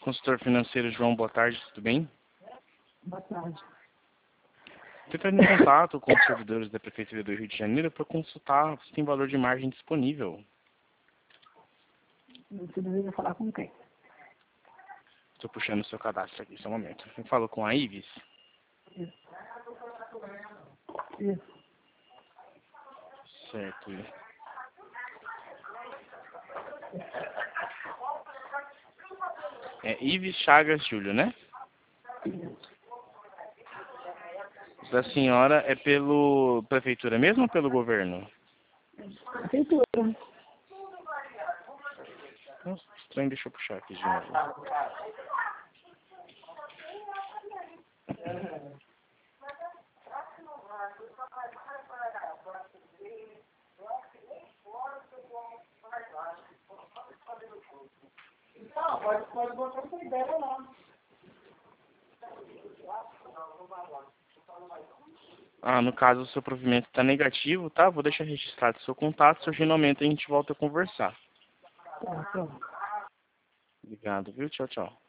Consultor financeiro João, boa tarde, tudo bem? Boa tarde. Estou entrando em contato com os servidores da Prefeitura do Rio de Janeiro para consultar se tem valor de margem disponível. Você deveria falar com quem? Estou puxando o seu cadastro aqui, só um momento. Eu falo com a Ives. Isso. Isso. Certo. É Ives Chagas Júlio, né? Isso. Da senhora é pelo Prefeitura mesmo ou pelo governo? Prefeitura. Nossa, estranho, deixa eu puxar aqui de novo. Pode botar essa ideia lá. No caso, o seu provimento está negativo, tá? Vou deixar registrado o seu contato. Surgindo aumento, a gente volta a conversar. Tá, pronto. Obrigado, viu? Tchau, tchau.